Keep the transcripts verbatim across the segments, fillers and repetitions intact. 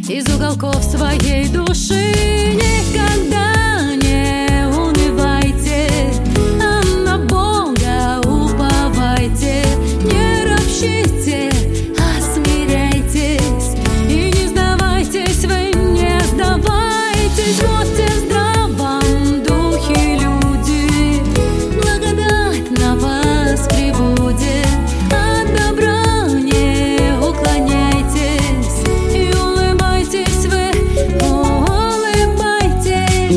из уголков своей души. Никогда не унывайте, а на Бога уповайте. Не ропщите, а смиряйтесь, и не сдавайтесь, вы не сдавайтесь. Будьте в здравом духе, люди, благодать на вас прибудет. От добра не уклоняйтесь, и улыбайтесь вы, улыбайтесь.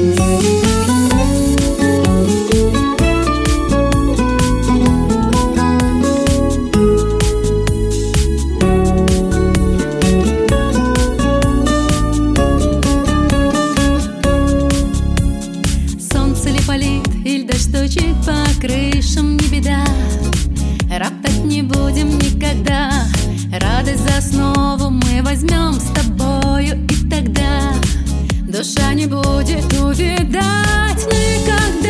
Солнце ли палит, иль дождь стучит по крышам, не беда, роптать не будем никогда. Радость за основу мы возьмем с тобою, и тогда душа не будет увядать никогда.